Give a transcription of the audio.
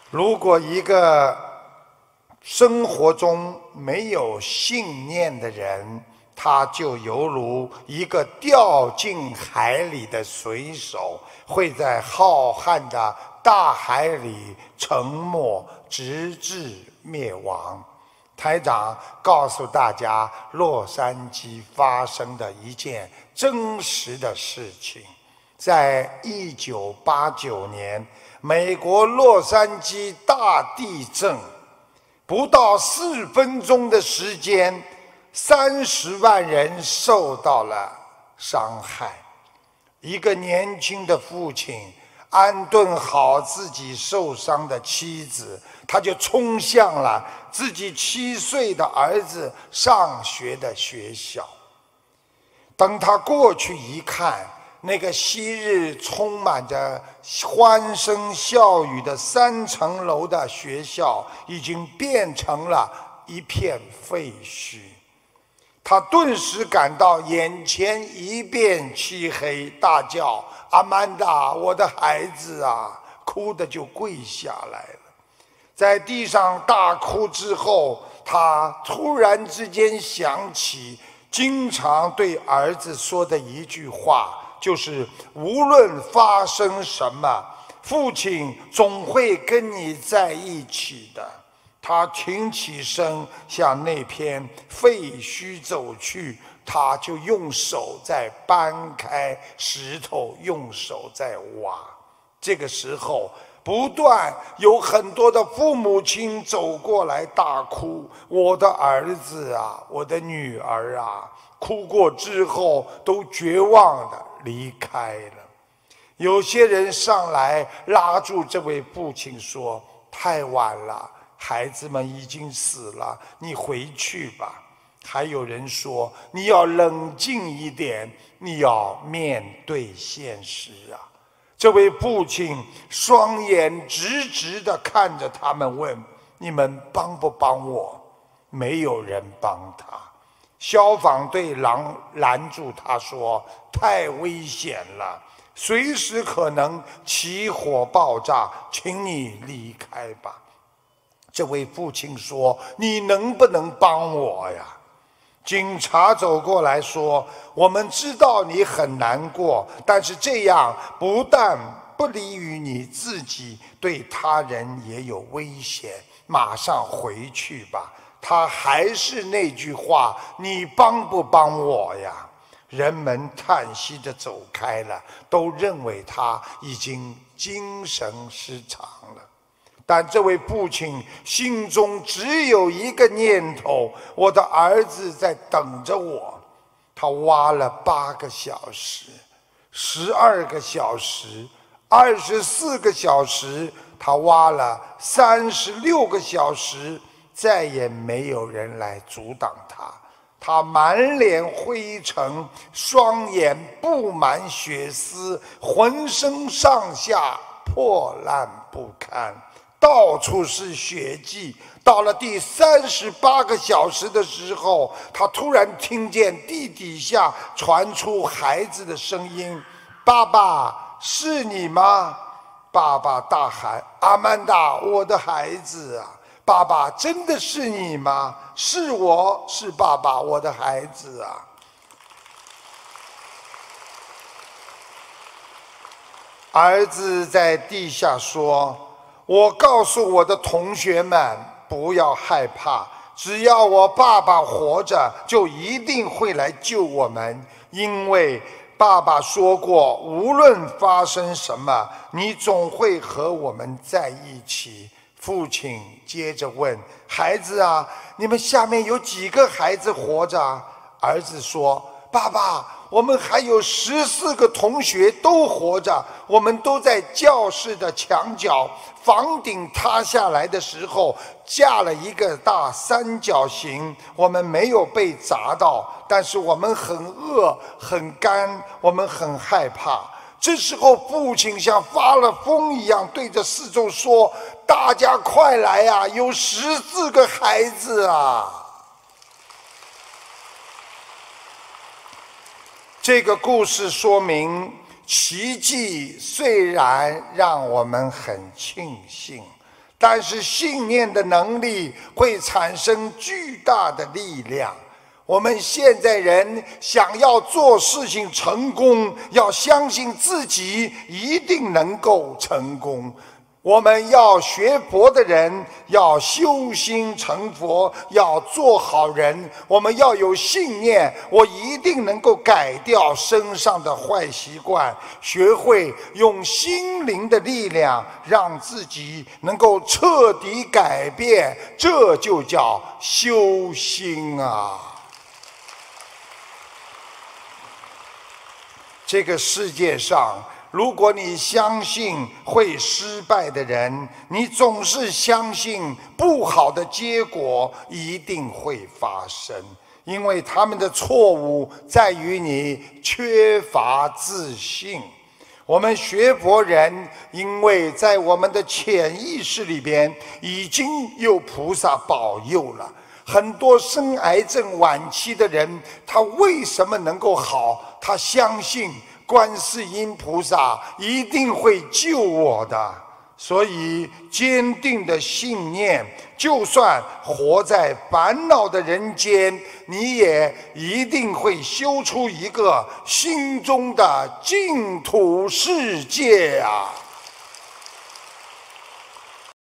如果一个生活中没有信念的人，他就犹如一个掉进海里的水手，会在浩瀚的大海里沉没，直至灭亡。台长告诉大家，洛杉矶发生的一件真实的事情。在1989年，美国洛杉矶大地震，不到4分钟的时间，30万人受到了伤害。一个年轻的父亲安顿好自己受伤的妻子，他就冲向了自己7岁的儿子上学的学校。等他过去一看，那个昔日充满着欢声笑语的3层楼的学校，已经变成了一片废墟。他顿时感到眼前一片漆黑，大叫：“阿曼达，我的孩子啊！”哭得就跪下来了。在地上大哭之后，他突然之间想起经常对儿子说的一句话，就是无论发生什么，父亲总会跟你在一起的。他挺起身向那片废墟走去，他就用手在搬开石头，用手在挖。这个时候，不断有很多的父母亲走过来大哭：“我的儿子啊，我的女儿啊！”哭过之后，都绝望地离开了。有些人上来拉住这位父亲说：“太晚了，孩子们已经死了，你回去吧。”还有人说：“你要冷静一点，你要面对现实啊。”这位父亲双眼直直地看着他们，问：“你们帮不帮我？”没有人帮他。消防队拦住他说：“太危险了，随时可能起火爆炸，请你离开吧。”这位父亲说：“你能不能帮我呀？”警察走过来说：“我们知道你很难过，但是这样不但不利于你自己，对他人也有危险。马上回去吧。”他还是那句话：“你帮不帮我呀？”人们叹息着走开了，都认为他已经精神失常了。但这位父亲心中只有一个念头：我的儿子在等着我。他挖了8个小时、12个小时、24个小时，他挖了36个小时，再也没有人来阻挡他。他满脸灰尘，双眼布满血丝，浑身上下破烂不堪，到处是血迹。到了第38个小时的时候，他突然听见地底下传出孩子的声音：“爸爸，是你吗？”爸爸大喊：“阿曼达，我的孩子啊！爸爸，真的是你吗？”“是我，是爸爸，我的孩子啊！”儿子在地下说：“我告诉我的同学们，不要害怕，只要我爸爸活着，就一定会来救我们，因为爸爸说过，无论发生什么，你总会和我们在一起。”父亲接着问：“孩子啊，你们下面有几个孩子活着？”儿子说：“爸爸，我们还有14个同学都活着，我们都在教室的墙角。房顶塌下来的时候，架了一个大3角形，我们没有被砸到，但是我们很饿很干，我们很害怕。”这时候，父亲像发了疯一样对着四周说：“大家快来啊，有14个孩子啊！”这个故事说明，奇迹虽然让我们很庆幸， 但是信念的能力会产生巨大的力量。我们现在人想要做事情成功，要相信自己一定能够成功。我们要学佛的人要修心成佛，要做好人，我们要有信念，我一定能够改掉身上的坏习惯，学会用心灵的力量让自己能够彻底改变，这就叫修心啊！这个世界上，如果你相信会失败的人，你总是相信不好的结果一定会发生，因为他们的错误在于你缺乏自信。我们学佛人，因为在我们的潜意识里边已经有菩萨保佑了。很多生癌症晚期的人，他为什么能够好？他相信观世音菩萨一定会救我的，所以坚定的信念，就算活在烦恼的人间，你也一定会修出一个心中的净土世界啊！